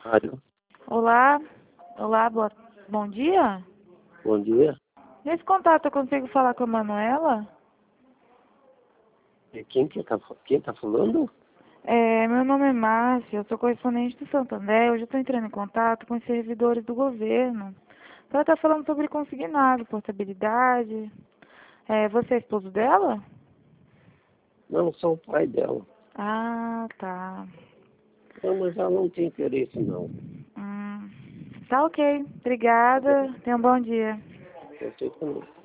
Alô, Olá, olá, bom dia. bom dia. Nesse contato eu consigo falar com a Manuela? Quem tá falando? Meu nome é Márcia, eu sou correspondente do Santander. Hoje eu estou entrando em contato com os servidores do governo para estar falando sobre consignado, portabilidade. Você é esposo dela? Não, sou o pai dela. Ah, tá. Não, mas ela não tem interesse, não. Hum, tá ok. Obrigada. Tenha um bom dia. Você também.